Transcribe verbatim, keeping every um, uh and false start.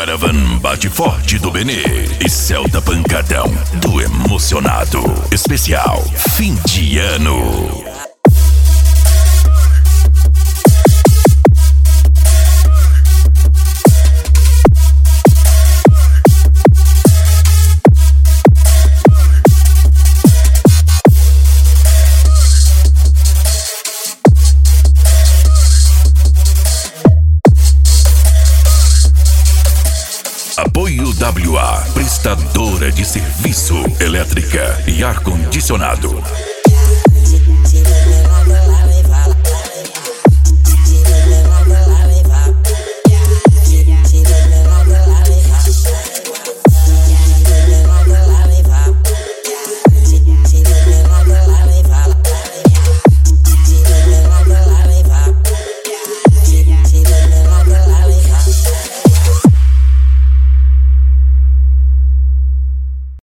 Caravan Bate Forte do Benê e Celta Pancadão do Emocionado. Especial Fim de Ano. Apoio W A, prestadora de serviço elétrica e ar-condicionado.